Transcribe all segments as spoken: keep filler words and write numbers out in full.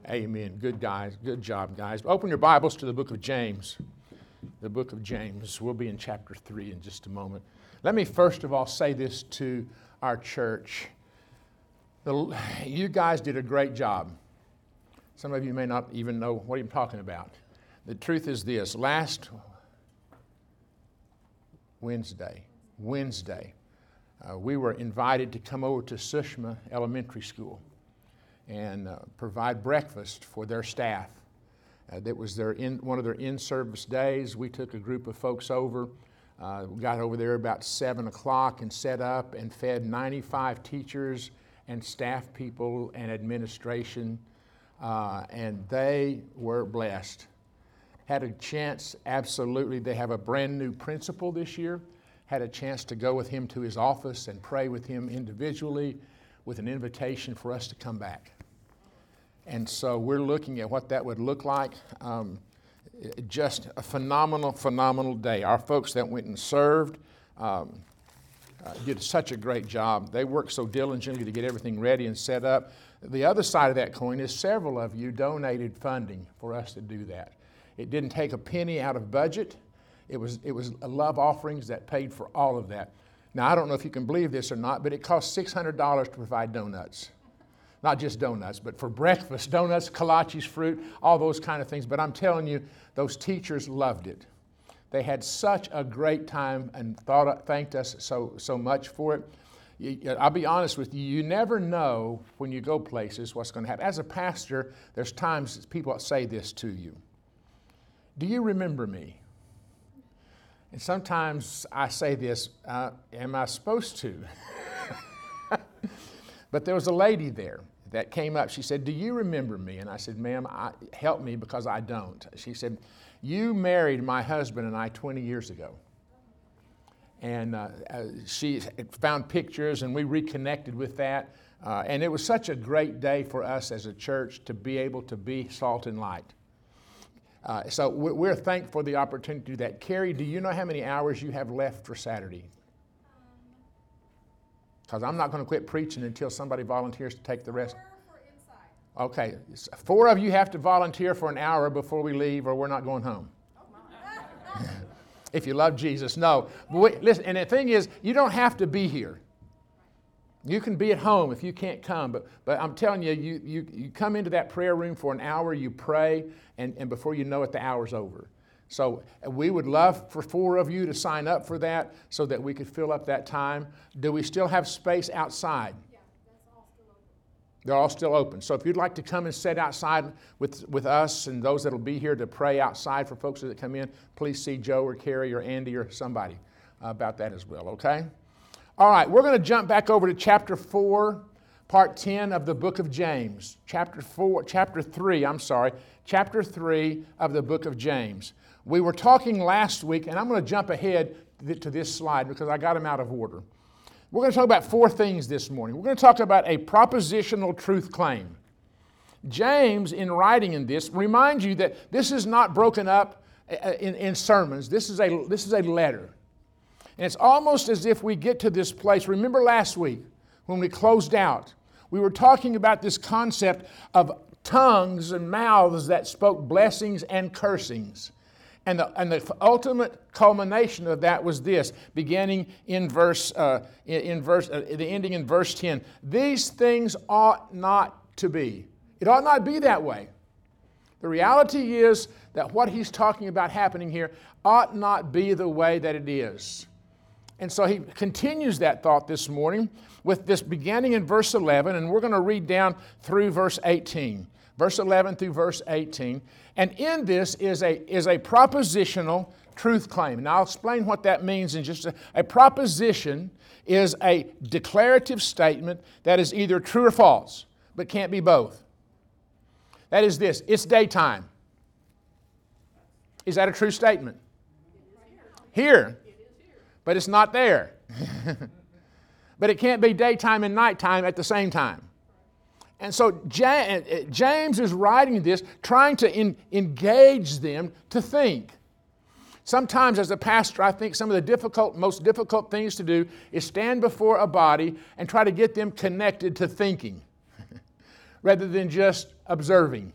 Amen. Good guys. Good job, guys. Open your Bibles to the book of James. The book of James. We'll be in chapter three in just a moment. Let me first of all say this to our church. The, you guys did a great job. Some of you may not even know what I'm talking about. The truth is this. Last Wednesday, Wednesday, uh, we were invited to come over to Sushma Elementary School and uh, provide breakfast for their staff. Uh, that was their in, one of their in-service days. We took a group of folks over. Uh, we got over there about seven o'clock and set up and fed ninety-five teachers and staff people and administration, uh, and they were blessed. Had a chance, absolutely. They have a brand new principal this year. Had a chance to go with him to his office and pray with him individually with an invitation for us to come back. And so we're looking at what that would look like. Um, just a phenomenal, phenomenal day. Our folks that went and served um, uh, did such a great job. They worked so diligently to get everything ready and set up. The other side of that coin is several of you donated funding for us to do that. It didn't take a penny out of budget. It was, it was love offerings that paid for all of that. Now, I don't know if you can believe this or not, but it cost six hundred dollars to provide donuts. Not just donuts, but for breakfast, donuts, kolaches, fruit, all those kind of things. But I'm telling you, those teachers loved it. They had such a great time and thought, thanked us so, so much for it. You, I'll be honest with you, you never know when you go places what's going to happen. As a pastor, there's times people say this to you. Do you remember me? And sometimes I say this, uh, am I supposed to? But there was a lady there that came up. She said, do you remember me? And I said, ma'am, I, help me because I don't. She said, you married my husband and I twenty years ago. And uh, uh, she found pictures and we reconnected with that. Uh, and it was such a great day for us as a church to be able to be salt and light. Uh, so we're thankful for the opportunity to do that. Carrie, do you know how many hours you have left for Saturday? Because I'm not going to quit preaching until somebody volunteers to take the rest. Four for inside. Okay, four of you have to volunteer for an hour before we leave or we're not going home. Oh my. If you love Jesus, no. But wait, listen, and the thing is, you don't have to be here. You can be at home if you can't come, but but I'm telling you, you you, you come into that prayer room for an hour, you pray, and, and before you know it, the hour's over. So we would love for four of you to sign up for that so that we could fill up that time. Do we still have space outside? Yeah, that's all still open. They're all still open. So if you'd like to come and sit outside with, with us and those that will be here to pray outside for folks that come in, please see Joe or Carrie or Andy or somebody about that as well, okay? All right, we're going to jump back over to chapter four, part ten of the book of James. Chapter four, chapter three, I'm sorry, chapter three of the book of James. We were talking last week, and I'm going to jump ahead to this slide because I got them out of order. We're going to talk about four things this morning. We're going to talk about a propositional truth claim. James, in writing in this, reminds you that this is not broken up in, in sermons. This is a, this is a letter. And it's almost as if we get to this place. Remember last week when we closed out, we were talking about this concept of tongues and mouths that spoke blessings and cursings. And the, and the ultimate culmination of that was this, beginning in verse, uh, in, in verse, uh, the ending in verse ten. These things ought not to be. It ought not be that way. The reality is that what he's talking about happening here ought not be the way that it is. And so he continues that thought this morning with this beginning in verse eleven, and we're going to read down through verse eighteen. Verse eleven through verse eighteen. And in this is a, is a propositional truth claim. And I'll explain what that means in just a, a proposition is a declarative statement that is either true or false, but can't be both. That is this, it's daytime. Is that a true statement? Here. But it's not there. But it can't be daytime and nighttime at the same time. And so James is writing this, trying to in, engage them to think. Sometimes as a pastor, I think some of the difficult, most difficult things to do is stand before a body and try to get them connected to thinking. rather than just observing.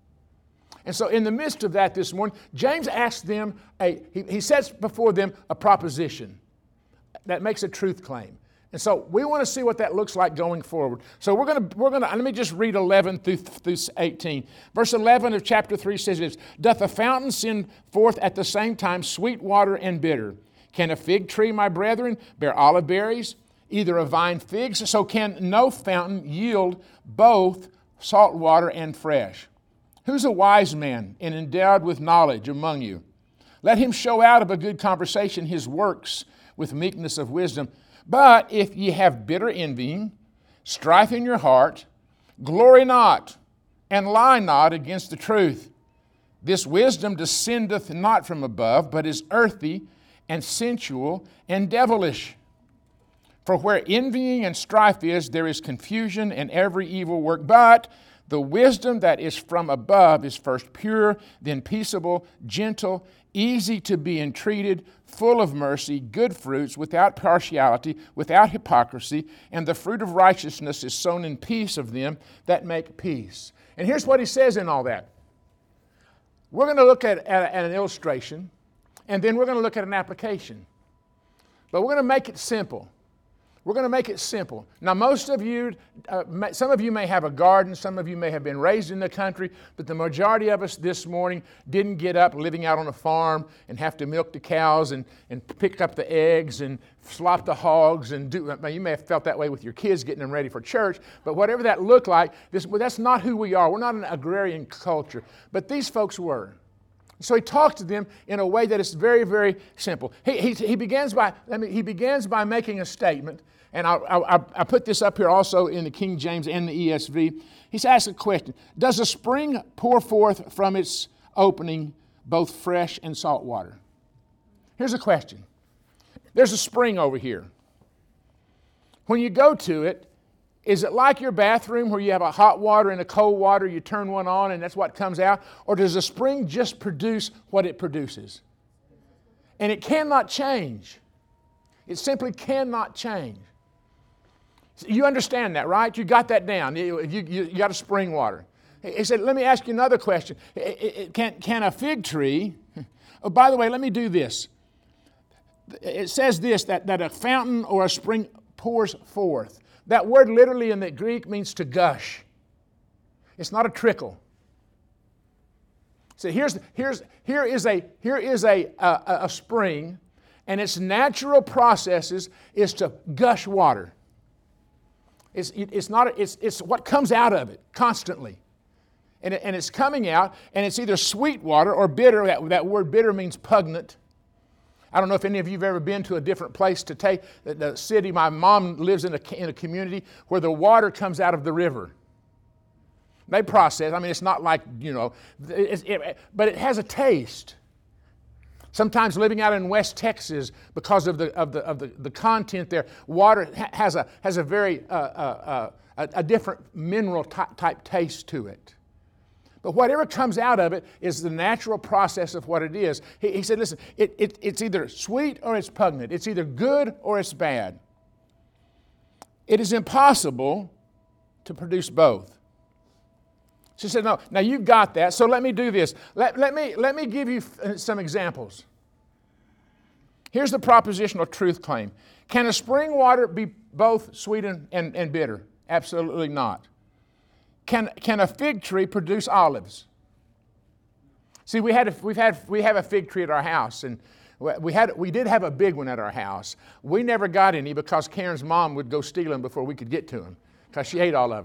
And so in the midst of that this morning, James asks them, a, he, he sets before them a proposition that makes a truth claim. And so we want to see what that looks like going forward. So we're going to, we're going to, let me just read eleven through, through eighteen. Verse eleven of chapter three says this, doth a fountain send forth at the same time sweet water and bitter? Can a fig tree, my brethren, bear olive berries? Either a vine figs? So can no fountain yield both salt water and fresh? Who's a wise man and endowed with knowledge among you? Let him show out of a good conversation his works with meekness of wisdom. But if ye have bitter envying, strife in your heart, glory not, and lie not against the truth. This wisdom descendeth not from above, but is earthy, and sensual, and devilish. For where envying and strife is, there is confusion and every evil work. But the wisdom that is from above is first pure, then peaceable, gentle, easy to be entreated, full of mercy, good fruits, without partiality, without hypocrisy, and the fruit of righteousness is sown in peace of them that make peace. And here's what he says in all that. We're going to look at, at, at an illustration, and then we're going to look at an application. But we're going to make it simple. We're going to make it simple. Now, most of you, uh, may, some of you may have a garden, some of you may have been raised in the country, but the majority of us this morning didn't get up living out on a farm and have to milk the cows and, and pick up the eggs and slop the hogs and do, you may have felt that way with your kids getting them ready for church, but whatever that looked like, this, well, that's not who we are. We're not an agrarian culture, but these folks were. So he talked to them in a way that is very, very simple. He, he, he, begins, by, I mean, he begins by making a statement, and I, I, I put this up here also in the King James and the E S V. He's asked a question. Does a spring pour forth from its opening both fresh and salt water? Here's a question. There's a spring over here. When you go to it, is it like your bathroom where you have a hot water and a cold water, you turn one on and that's what comes out? Or does a spring just produce what it produces? And it cannot change. It simply cannot change. You understand that, right? You got that down. You, you, you got a spring water. He said, let me ask you another question. Can, can a fig tree, oh, by the way, let me do this. It says this, that, that a fountain or a spring pours forth. That word literally in the Greek means to gush. It's not a trickle. So here's, here's, here is a, here is a, a, a spring, and its natural processes is to gush water. It's, it, it's, not, it's, it's what comes out of it constantly. And, it, and it's coming out, and it's either sweet water or bitter. That, that word bitter means pungent. I don't know if any of you have ever been to a different place to take the, the city. My mom lives in a, in a community where the water comes out of the river. They process. I mean, it's not like, you know, it, it, but it has a taste. Sometimes living out in West Texas, because of the of the of the, the content there, water ha- has a has a very uh, uh, uh, a, a different mineral type, type taste to it. But whatever comes out of it is the natural process of what it is. He, he said, listen, it, it, it's either sweet or it's pungent. It's either good or it's bad. It is impossible to produce both. She said, no, now you've got that, so let me do this. Let, let, me, let me give you some examples. Here's the propositional truth claim. Can a spring water be both sweet and, and, and bitter? Absolutely not. Can, can a fig tree produce olives? See, we had a, we've had, we have a fig tree at our house, and we, had, we did have a big one at our house. We never got any because Karen's mom would go steal them before we could get to them because she ate all of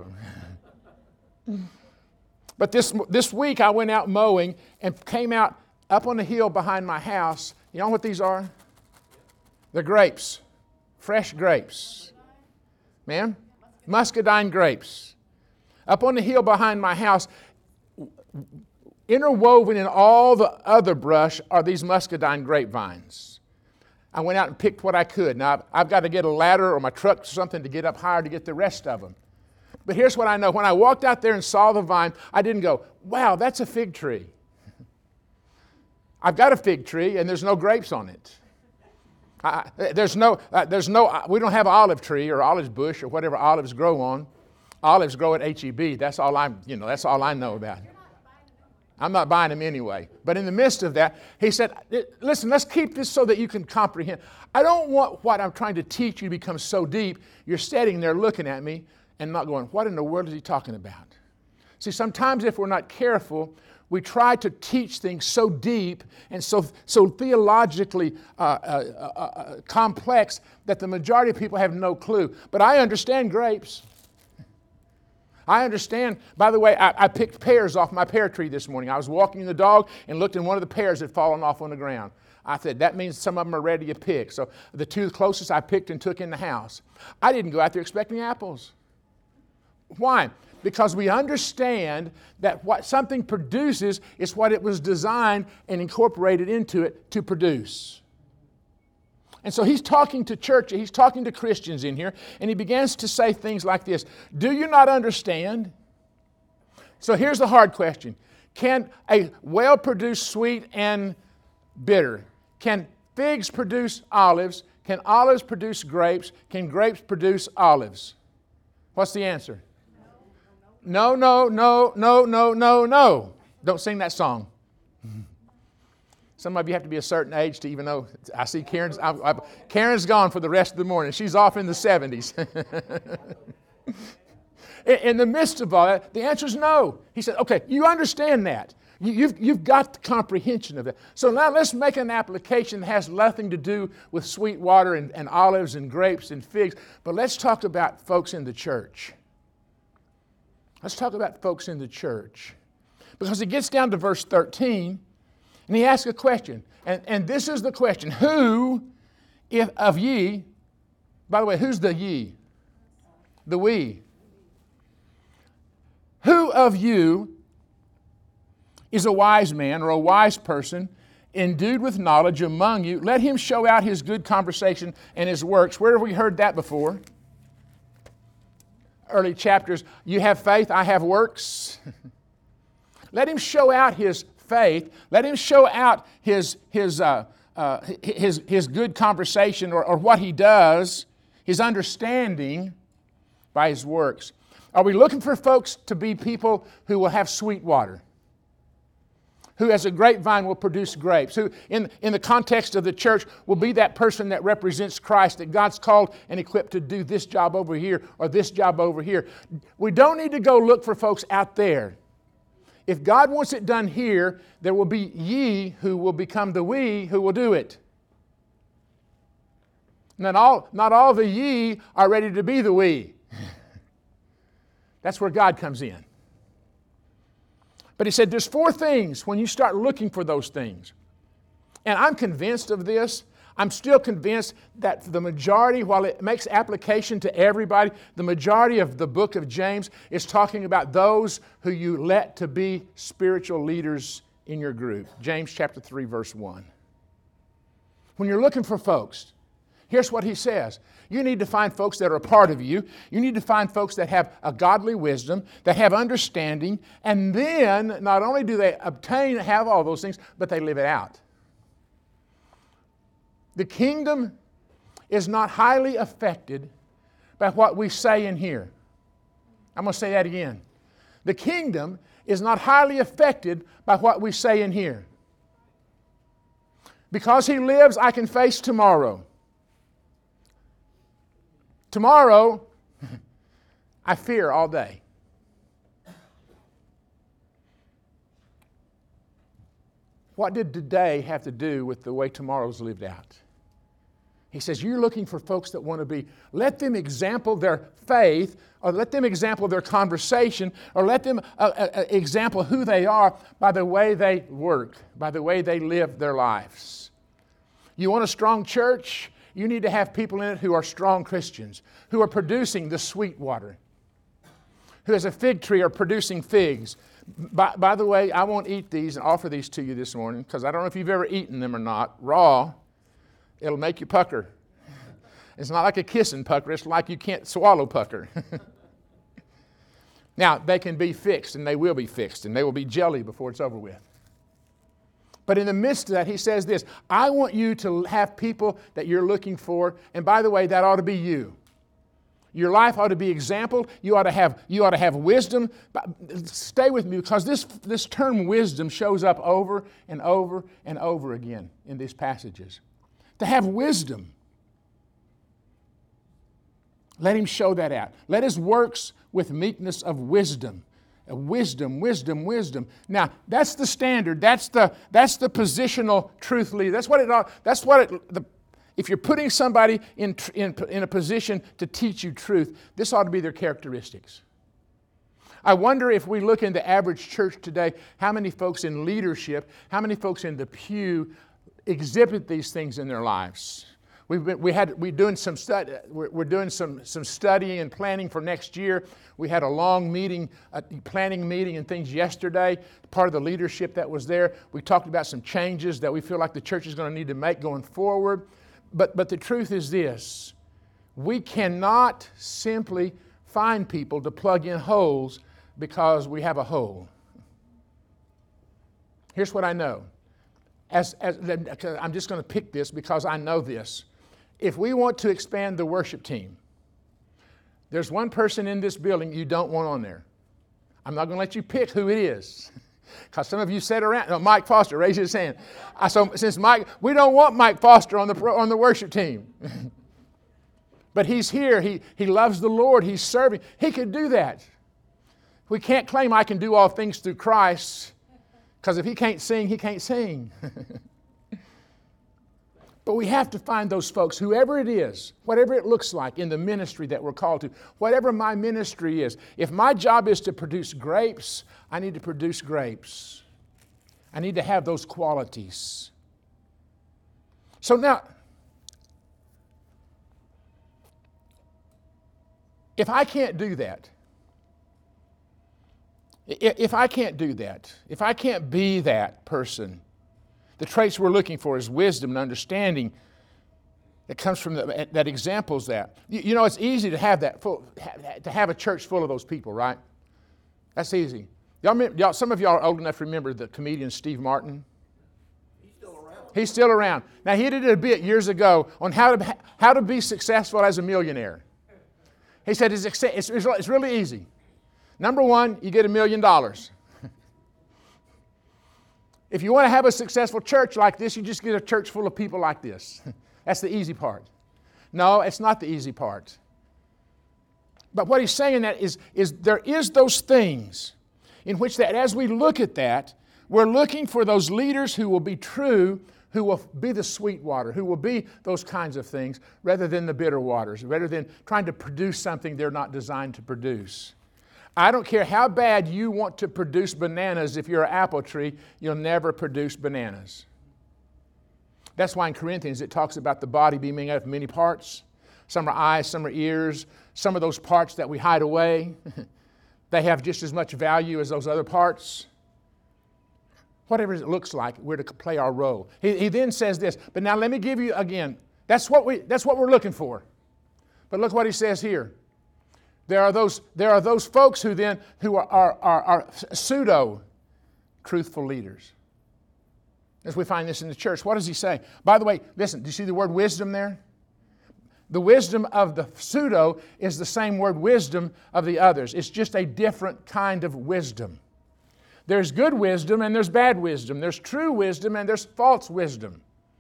them. But this, this week I went out mowing and came out up on the hill behind my house. You know what these are? They're grapes, fresh grapes. Ma'am? Muscadine grapes. Up on the hill behind my house, interwoven in all the other brush are these muscadine grapevines. I went out and picked what I could. Now, I've, I've got to get a ladder or my truck or something to get up higher to get the rest of them. But here's what I know. When I walked out there and saw the vine, I didn't go, wow, that's a fig tree. I've got a fig tree and there's no grapes on it. I, there's no, uh, there's no, we don't have an olive tree or olive bush or whatever olives grow on. Olives grow at H E B. That's all I'm, you know, that's all I know about. I'm not buying them anyway. But in the midst of that, he said, listen, let's keep this so that you can comprehend. I don't want what I'm trying to teach you to become so deep, you're sitting there looking at me and not going, what in the world is he talking about? See, sometimes if we're not careful, we try to teach things so deep and so, so theologically uh, uh, uh, uh, complex that the majority of people have no clue. But I understand grapes. I understand, by the way, I, I picked pears off my pear tree this morning. I was walking the dog and looked and one of the pears had fallen off on the ground. I said, that means some of them are ready to pick. So the two closest I picked and took in the house. I didn't go out there expecting apples. Why? Because we understand that what something produces is what it was designed and incorporated into it to produce. And so he's talking to church, he's talking to Christians in here, and he begins to say things like this. Do you not understand? So here's the hard question. Can a well produce sweet and bitter? Can figs produce olives? Can olives produce grapes? Can grapes produce olives? What's the answer? No, no, no, no, no, no, no. Don't sing that song. Some of you have to be a certain age to even know. I see Karen's, I, I, Karen's gone for the rest of the morning. She's off in the seventies. in, in the midst of all that, the answer is no. He said, okay, you understand that. You, you've, you've got the comprehension of it. So now let's make an application that has nothing to do with sweet water and, and olives and grapes and figs. But let's talk about folks in the church. Let's talk about folks in the church. Because it gets down to verse thirteen, and he asks a question. And, and this is the question. Who if of ye, by the way, who's the ye? The we. Who of you is a wise man or a wise person endued with knowledge among you? Let him show out his good conversation and his works. Where have we heard that before? Early chapters, you have faith, I have works. Let him show out his faith. Let him show out his, his, uh, uh, his, his good conversation or, or what he does, his understanding by his works. Are we looking for folks to be people who will have sweet water? Who as a grapevine will produce grapes, who in, in the context of the church will be that person that represents Christ, that God's called and equipped to do this job over here or this job over here. We don't need to go look for folks out there. If God wants it done here, there will be ye who will become the we who will do it. Not all, not all the ye are ready to be the we. That's where God comes in. But he said there's four things when you start looking for those things. And I'm convinced of this. I'm still convinced that the majority, while it makes application to everybody, the majority of the book of James is talking about those who you let to be spiritual leaders in your group. James chapter three, verse one. When you're looking for folks, here's what he says. You need to find folks that are a part of you. You need to find folks that have a godly wisdom, that have understanding, and then not only do they obtain, have all those things, but they live it out. The kingdom is not highly affected by what we say and hear. I'm going to say that again. The kingdom is not highly affected by what we say and hear. Because he lives, I can face tomorrow. Tomorrow, I fear all day. What did today have to do with the way tomorrow's lived out? He says, you're looking for folks that want to be, let them example their faith, or let them example their conversation, or let them uh, uh, example who they are by the way they work, by the way they live their lives. You want a strong church? You need to have people in it who are strong Christians, who are producing the sweet water, who as a fig tree are producing figs. By, by the way, I won't eat these and offer these to you this morning because I don't know if you've ever eaten them or not. Raw, it'll make you pucker. It's not like a kissing pucker. It's like you can't swallow pucker. Now, they can be fixed, and they will be fixed, and they will be jelly before it's over with. But in the midst of that, he says this, I want you to have people that you're looking for, and by the way, that ought to be you. Your life ought to be exampled. You ought to have, you ought to have wisdom. But stay with me, because this, this term wisdom shows up over and over and over again in these passages. To have wisdom. Let him show that out. Let his works with meekness of wisdom. Wisdom, wisdom, wisdom. Now, that's the standard. That's the that's the positional truth leader. That's what it. That's what it. The, if you're putting somebody in, in in a position to teach you truth, this ought to be their characteristics. I wonder if we look in the average church today, how many folks in leadership, how many folks in the pew exhibit these things in their lives. We've been, we had, we're doing some study, we're, we're doing some, some studying and planning for next year. We had a long meeting, a planning meeting and things yesterday. Part of the leadership that was there, we talked about some changes that we feel like the church is going to need to make going forward. But, but the truth is this, we cannot simply find people to plug in holes because we have a hole. Here's what I know. As, as, I'm just going to pick this because I know this. If we want to expand the worship team, there's one person in this building you don't want on there. I'm not going to let you pick who it is. Because some of you sat around. No, Mike Foster, raise his hand. I, so since Mike, we don't want Mike Foster on the, on the worship team. But he's here. He, he loves the Lord. He's serving. He could do that. We can't claim I can do all things through Christ. Because if he can't sing, he can't sing. But we have to find those folks, whoever it is, whatever it looks like in the ministry that we're called to, whatever my ministry is. If my job is to produce grapes, I need to produce grapes. I need to have those qualities. So now, if I can't do that, if I can't do that, if I can't be that person, the traits we're looking for is wisdom and understanding that comes from the, that examples that. You, you know, it's easy to have that, full, to have a church full of those people, right? That's easy. Y'all, y'all, some of y'all are old enough to remember the comedian Steve Martin. He's still around. He's still around. Now, he did a bit years ago on how to, how to be successful as a millionaire. He said it's, it's, it's really easy. Number one, you get a million dollars. If you want to have a successful church like this, you just get a church full of people like this. That's the easy part. No, it's not the easy part. But what he's saying that is, is there is those things in which that as we look at that, we're looking for those leaders who will be true, who will be the sweet water, who will be those kinds of things, rather than the bitter waters, rather than trying to produce something they're not designed to produce. I don't care how bad you want to produce bananas. If you're an apple tree, you'll never produce bananas. That's why in Corinthians it talks about the body being made up of many parts. Some are eyes, some are ears. Some of those parts that we hide away, they have just as much value as those other parts. Whatever it looks like, we're to play our role. He, he then says this, but now let me give you again, that's what, we, that's what we're looking for. But look what he says here. There are those, there are those folks who then who are, are, are, are pseudo-truthful leaders. As we find this in the church. What does he say? By the way, listen, do you see the word wisdom there? The wisdom of the pseudo is the same word wisdom of the others. It's just a different kind of wisdom. There's good wisdom and there's bad wisdom. There's true wisdom and there's false wisdom.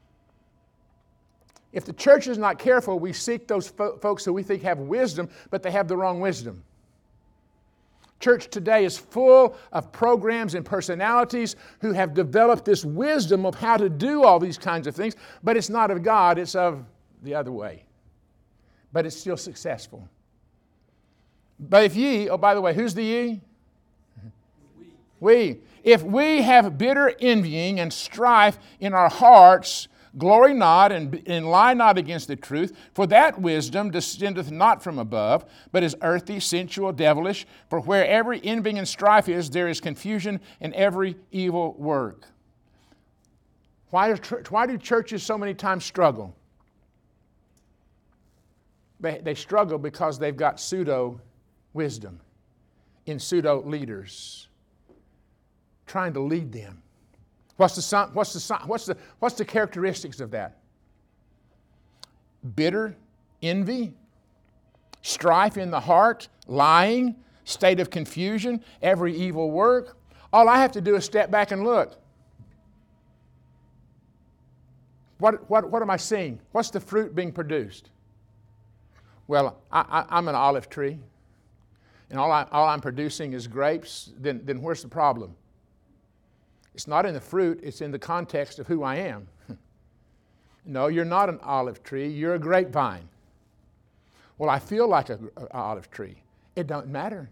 If the church is not careful, we seek those fo- folks who we think have wisdom, but they have the wrong wisdom. Church today is full of programs and personalities who have developed this wisdom of how to do all these kinds of things, but it's not of God, it's of the other way. But it's still successful. But if ye, oh, by the way, who's the ye? We. We. If we have bitter envying and strife in our hearts, glory not and, and lie not against the truth, for that wisdom descendeth not from above, but is earthy, sensual, devilish. For where every envying and strife is, there is confusion and every evil work. Why, is, why do churches so many times struggle? They, they struggle because they've got pseudo-wisdom in pseudo-leaders trying to lead them. What's the, what's, the, what's, the, what's the characteristics of that? Bitter, envy, strife in the heart, lying, state of confusion, every evil work. All I have to do is step back and look. What, what, what am I seeing? What's the fruit being produced? Well, I, I, I'm an olive tree, and all, I, all I'm producing is grapes. Then, then where's the problem? It's not in the fruit, it's in the context of who I am. No, you're not an olive tree, you're a grapevine. Well, I feel like an olive tree. It don't matter.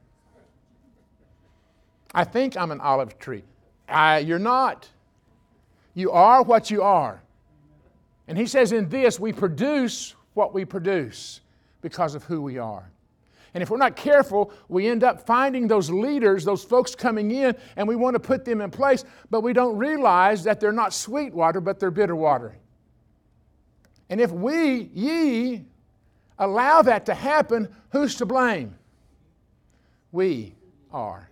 I think I'm an olive tree. I, you're not. You are what you are. And he says in this, we produce what we produce because of who we are. And if we're not careful, we end up finding those leaders, those folks coming in, and we want to put them in place, but we don't realize that they're not sweet water, but they're bitter water. And if we, ye, allow that to happen, who's to blame? We are.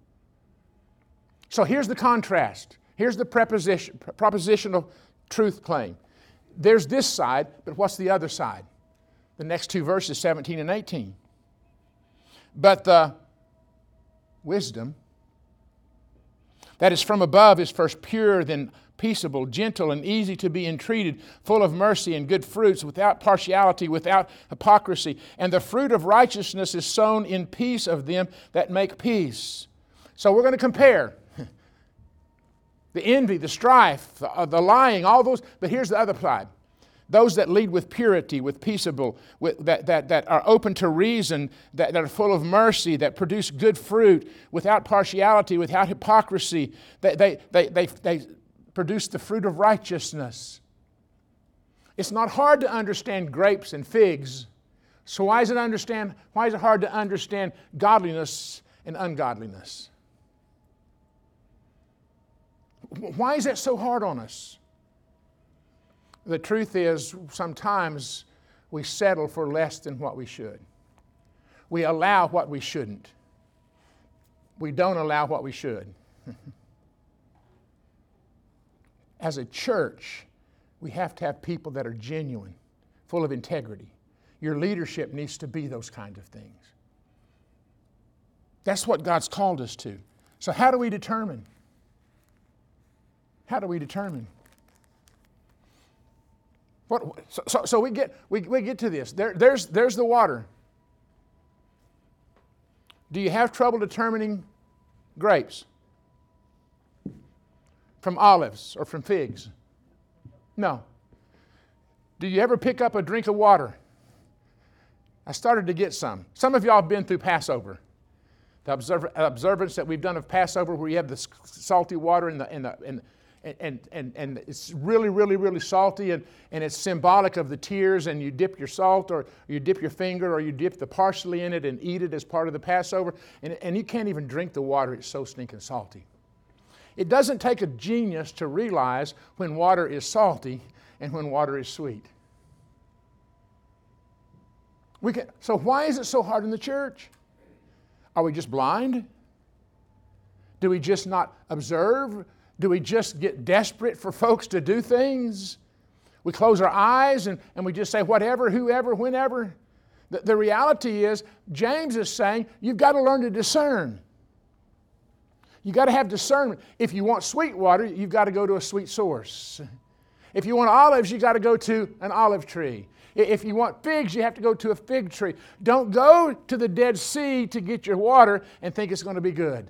So here's the contrast. Here's the preposition, propositional truth claim. There's this side, but what's the other side? The next two verses, seventeen and eighteen. But the wisdom that is from above is first pure, then peaceable, gentle, and easy to be entreated, full of mercy and good fruits, without partiality, without hypocrisy. And the fruit of righteousness is sown in peace of them that make peace. So we're going to compare the envy, the strife, the, the lying, all those. But here's the other side. Those that lead with purity, with peaceable, with, that, that, that are open to reason, that, that are full of mercy, that produce good fruit, without partiality, without hypocrisy. They, they, they, they, they produce the fruit of righteousness. It's not hard to understand grapes and figs. So why is it understand? Why is it hard to understand godliness and ungodliness? Why is that so hard on us? The truth is, sometimes we settle for less than what we should. We allow what we shouldn't. We don't allow what we should. As a church, we have to have people that are genuine, full of integrity. Your leadership needs to be those kinds of things. That's what God's called us to. So how do we determine? How do we determine? What, so, so, so we get we, we get to this. There, there's, there's the water. Do you have trouble determining grapes from olives or from figs? No. Do you ever pick up a drink of water? I started to get some. Some of y'all have been through Passover. The observ- observance that we've done of Passover, where you have the salty water in the in the in, And, and, and it's really, really, really salty, and, and it's symbolic of the tears, and you dip your salt, or you dip your finger, or you dip the parsley in it and eat it as part of the Passover, and, and you can't even drink the water. It's so stinking salty. It doesn't take a genius to realize when water is salty and when water is sweet. We can, so why is it so hard in the church? Are we just blind? Do we just not observe? Do we just get desperate for folks to do things? We close our eyes and, and we just say whatever, whoever, whenever. The, the reality is, James is saying, you've got to learn to discern. You've got to have discernment. If you want sweet water, you've got to go to a sweet source. If you want olives, you've got to go to an olive tree. If you want figs, you have to go to a fig tree. Don't go to the Dead Sea to get your water and think it's going to be good.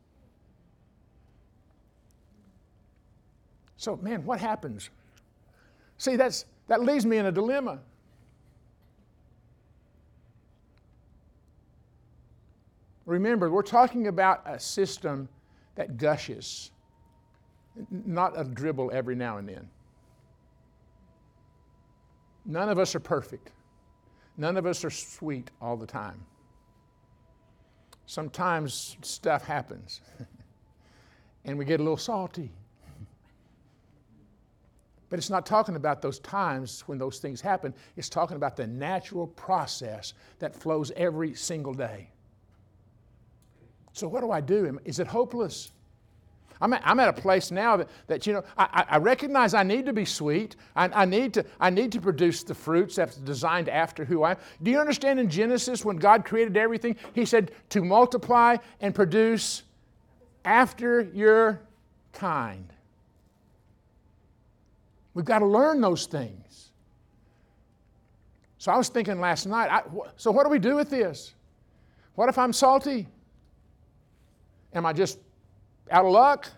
So, man, what happens? See, that's, that leaves me in a dilemma. Remember, we're talking about a system that gushes, not a dribble every now and then. None of us are perfect. None of us are sweet all the time. Sometimes stuff happens, and we get a little salty. But it's not talking about those times when those things happen. It's talking about the natural process that flows every single day. So what do I do? Is it hopeless? I'm at, I'm at a place now that, that you know, I, I recognize I need to be sweet. I, I, need to, I need to produce the fruits that's designed after who I am. Do you understand in Genesis when God created everything, He said to multiply and produce after your kind. We've got to learn those things. So I was thinking last night, I, so what do we do with this? What if I'm salty? Am I just out of luck?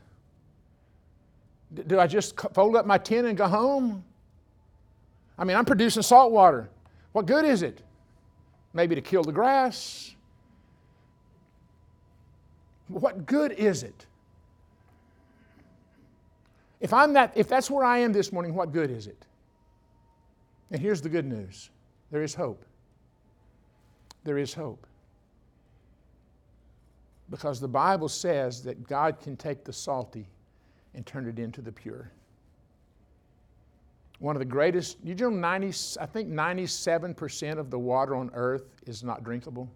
Do I just fold up my tin and go home? I mean, I'm producing salt water. What good is it? Maybe to kill the grass. What good is it? If I'm that, if that's where I am this morning, what good is it? And here's the good news. There is hope. There is hope. Because the Bible says that God can take the salty and turn it into the pure. One of the greatest, you know, ninety, I think ninety-seven percent of the water on earth is not drinkable.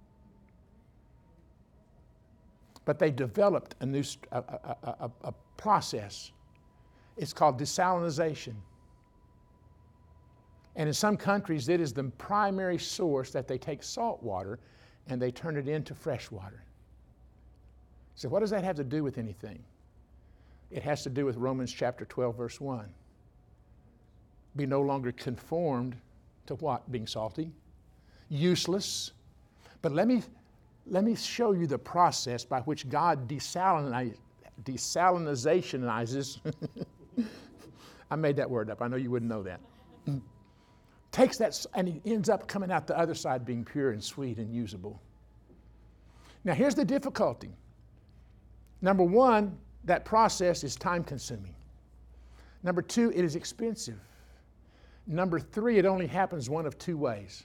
But they developed a new a, a, a, a process. It's called desalination. And in some countries, it is the primary source that they take salt water and they turn it into fresh water. So what does that have to do with anything? It has to do with Romans chapter twelve, verse one. Be no longer conformed to what? Being salty, useless. But let me, let me show you the process by which God desalinize, desalinizationizes. I made that word up. I know you wouldn't know that. Takes that and he ends up coming out the other side being pure and sweet and usable. Now here's the difficulty. Number one, that process is time consuming. Number two, it is expensive. Number three, it only happens one of two ways.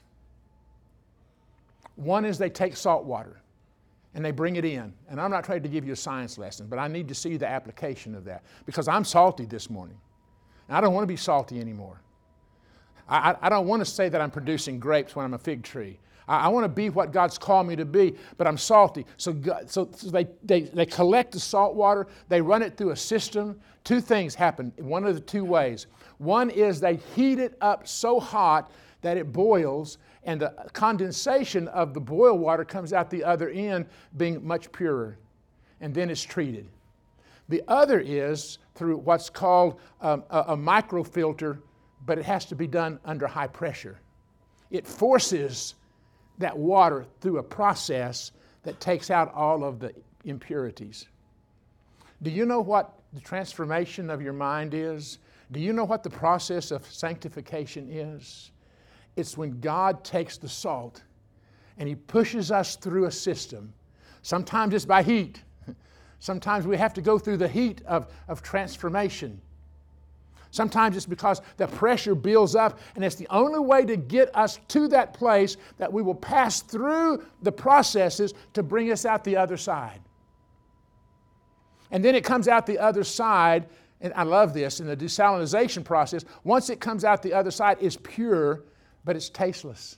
One is they take salt water and they bring it in. And I'm not trying to give you a science lesson, but I need to see the application of that because I'm salty this morning. And I don't want to be salty anymore. I, I don't want to say that I'm producing grapes when I'm a fig tree. I, I want to be what God's called me to be, but I'm salty. So, God, so, so they, they, they collect the salt water, they run it through a system. Two things happen, one of the two ways. One is they heat it up so hot that it boils, and the condensation of the boiled water comes out the other end being much purer, and then it's treated. The other is through what's called um, a, a microfilter, but it has to be done under high pressure. It forces that water through a process that takes out all of the impurities. Do you know what the transformation of your mind is? Do you know what the process of sanctification is? It's when God takes the salt and He pushes us through a system. Sometimes it's by heat. Sometimes we have to go through the heat of, of transformation. Sometimes it's because the pressure builds up, and it's the only way to get us to that place that we will pass through the processes to bring us out the other side. And then it comes out the other side, and I love this, in the desalinization process, once it comes out the other side, it's pure, but it's tasteless.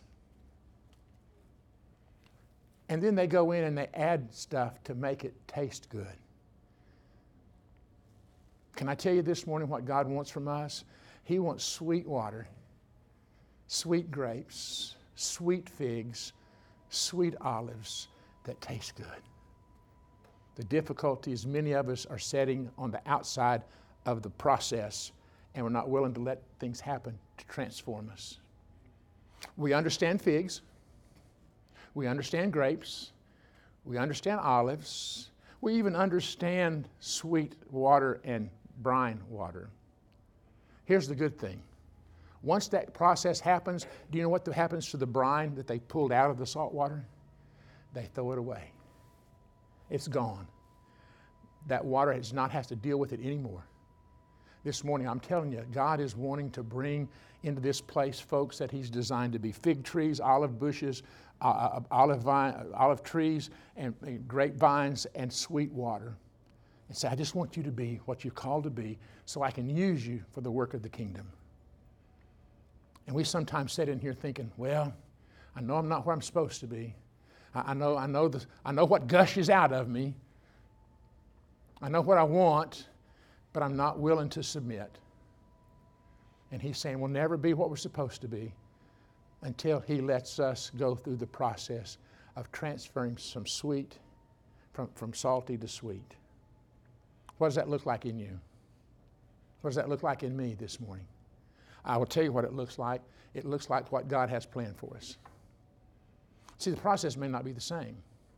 And then they go in and they add stuff to make it taste good. Can I tell you this morning what God wants from us? He wants sweet water, sweet grapes, sweet figs, sweet olives that taste good. The difficulty is many of us are sitting on the outside of the process and we're not willing to let things happen to transform us. We understand figs. We understand grapes. We understand olives. We even understand sweet water and brine water. Here's the good thing. Once that process happens, do you know what happens to the brine that they pulled out of the salt water? They throw it away. It's gone. That water does not have to deal with it anymore. This morning, I'm telling you, God is wanting to bring into this place folks that He's designed to be fig trees, olive bushes, uh, olive, vine, olive trees, and, and grapevines, and sweet water. And say, I just want you to be what you're called to be so I can use you for the work of the kingdom. And we sometimes sit in here thinking, well, I know I'm not where I'm supposed to be. I, I know, I know, the, I know what gushes out of me. I know what I want, but I'm not willing to submit. And he's saying we'll never be what we're supposed to be until he lets us go through the process of transferring some sweet from, from salty to sweet. What does that look like in you? What does that look like in me this morning? I will tell you what it looks like. It looks like what God has planned for us. See, the process may not be the same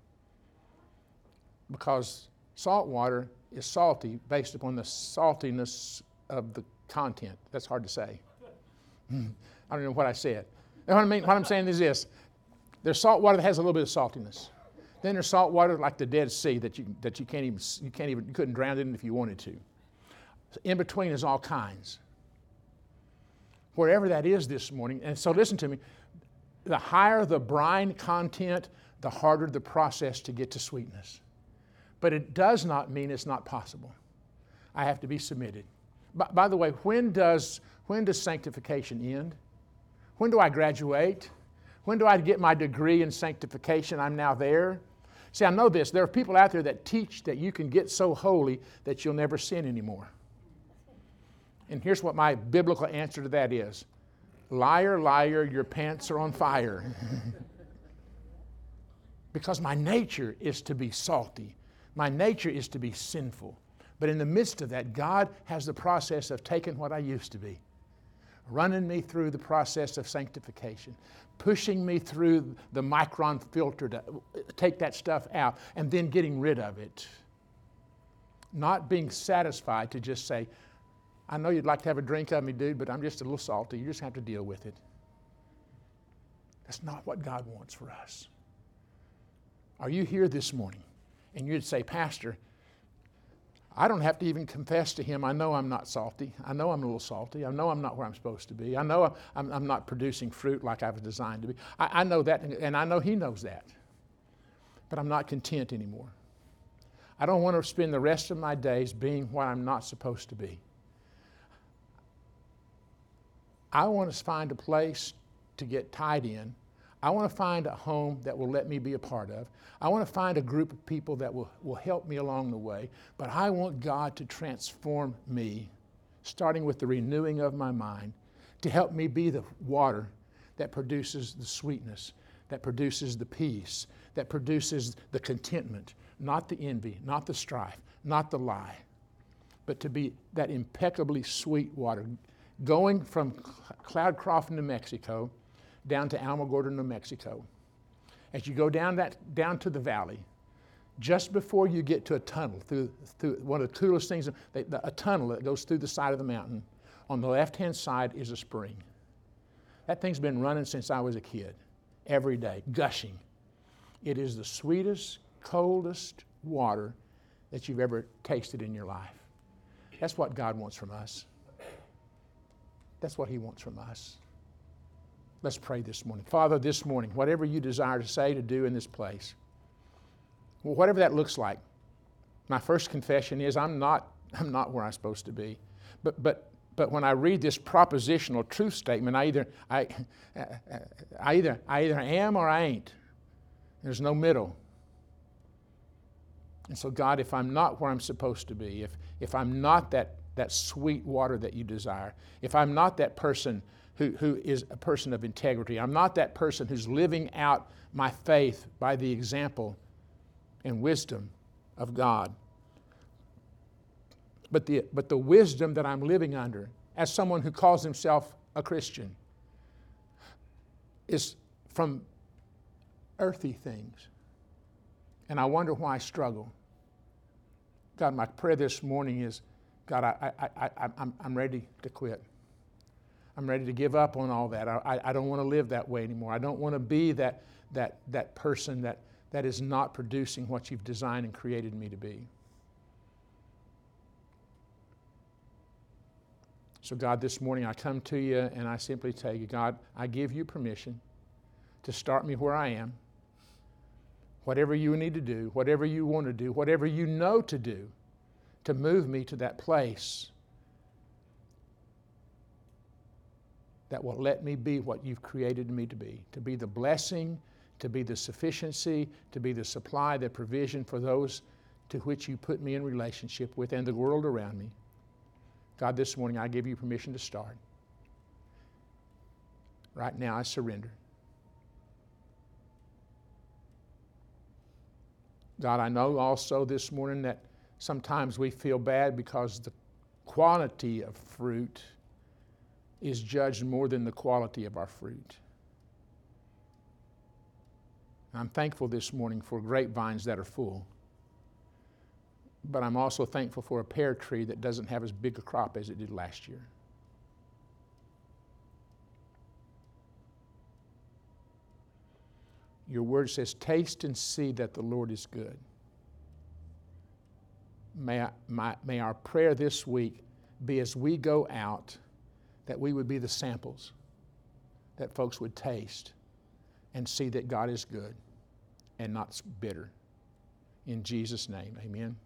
because salt water is salty based upon the saltiness of the content. That's hard to say. I don't know what I said. You know what I mean? What I'm saying is this. There's salt water that has a little bit of saltiness. Then there's salt water like the Dead Sea that you that you can't even you can't even you couldn't drown it in if you wanted to. So in between is all kinds. Wherever that is this morning, and so listen to me, the higher the brine content, the harder the process to get to sweetness. But it does not mean it's not possible. I have to be submitted. By, by the way, when does when does sanctification end? When do I graduate? When do I get my degree in sanctification? I'm now there. See, I know this. There are people out there that teach that you can get so holy that you'll never sin anymore. And here's what my biblical answer to that is. Liar, liar, your pants are on fire. Because my nature is to be salty. My nature is to be sinful. But in the midst of that, God has the process of taking what I used to be, running me through the process of sanctification, pushing me through the micron filter to take that stuff out, and then getting rid of it. Not being satisfied to just say, I know you'd like to have a drink of me, dude, but I'm just a little salty. You just have to deal with it. That's not what God wants for us. Are you here this morning and you'd say, Pastor, I don't have to even confess to him. I know I'm not salty. I know I'm a little salty. I know I'm not where I'm supposed to be. I know I'm, I'm not producing fruit like I was designed to be. I, I know that, and I know he knows that. But I'm not content anymore. I don't want to spend the rest of my days being what I'm not supposed to be. I want to find a place to get tied in. I want to find a home that will let me be a part of. I want to find a group of people that will, will help me along the way. But I want God to transform me, starting with the renewing of my mind, to help me be the water that produces the sweetness, that produces the peace, that produces the contentment, not the envy, not the strife, not the lie, but to be that impeccably sweet water, going from Cloudcroft, New Mexico, down to Alamogordo, New Mexico. As you go down that down to the valley, just before you get to a tunnel, through, through one of the coolest things, they, the, a tunnel that goes through the side of the mountain, on the left-hand side is a spring. That thing's been running since I was a kid, every day, gushing. It is the sweetest, coldest water that you've ever tasted in your life. That's what God wants from us. That's what he wants from us. Let's pray this morning. Father, this morning, whatever you desire to say, to do in this place, well, whatever that looks like, my first confession is I'm not, I'm not where I'm supposed to be. But, but, but when I read this propositional truth statement, I either, I, I, either, I either am or I ain't. There's no middle. And so, God, if I'm not where I'm supposed to be, if, if I'm not that that sweet water that you desire, if I'm not that person who, who is a person of integrity, I'm not that person who's living out my faith by the example and wisdom of God, but the, but the wisdom that I'm living under as someone who calls himself a Christian is from earthy things. And I wonder why I struggle. God, my prayer this morning is, God, I, I, I, I, I'm, I'm ready to quit. I'm ready to give up on all that. I, I don't want to live that way anymore. I don't want to be that, that, that person that, that is not producing what you've designed and created me to be. So God, this morning I come to you and I simply tell you, God, I give you permission to start me where I am. Whatever you need to do, whatever you want to do, whatever you know to do, to move me to that place that will let me be what you've created me to be, to be the blessing, to be the sufficiency, to be the supply, the provision for those to which you put me in relationship with and the world around me. God, this morning I give you permission to start. Right now I surrender. God, I know also this morning that sometimes we feel bad because the quantity of fruit is judged more than the quality of our fruit. I'm thankful this morning for grapevines that are full. But I'm also thankful for a pear tree that doesn't have as big a crop as it did last year. Your word says, taste and see that the Lord is good. May, I, my, may our prayer this week be as we go out, that we would be the samples, that folks would taste and see that God is good and not bitter. In Jesus' name, amen.